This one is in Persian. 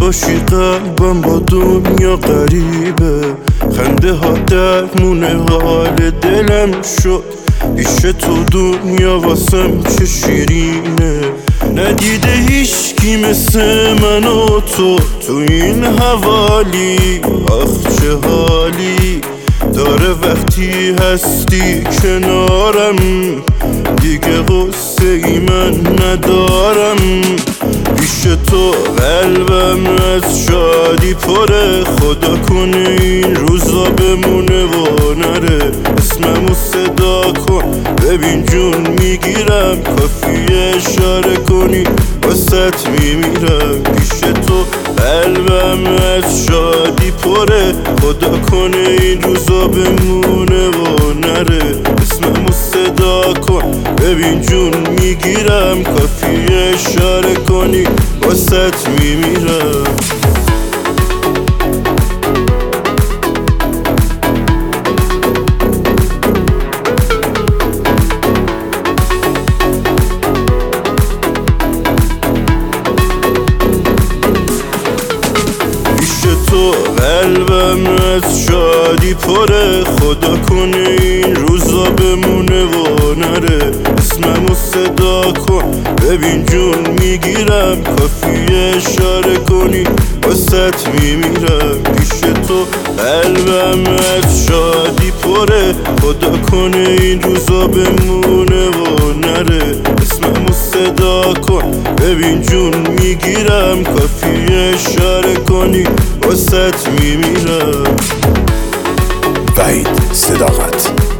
نباشی قلبم با دنیا غریبه، خنده ها درمونه حال دلم شد، پیش تو دنیا واسم چه شیرینه. ندیده هیچکی مثل من و تو این حوالی، آخ چه حالی داره وقتی هستی کنارم، دیگه غصه ای من ندارم. پیش تو قلبم از شادی پره، خدا کنه این روزا بمونه و نره. اسممو صدا کن ببین جون میگیرم، کافیه اشاره کنی واسط میمیرم. پیش تو قلبم از شادی پره، خدا کنه این روزا بمونه و نره. اسممو صدا کن ببین جون میگیرم، کافیه اشاره کنی واسط میمیرم. تو قلبم از شادی پره، خدا کنه این روزا بمونه و نره. اسممو صدا کن ببین جون میگیرم، کافیه اشاره کنی واسط میمیرم. پیش تو قلبم از شادی پره، خدا کنه این روزا بمونه و نره. اسممو صدا کن ببین جون میگیرم، کافیه اشاره کنی واسط میمیرم. وحید صداقت.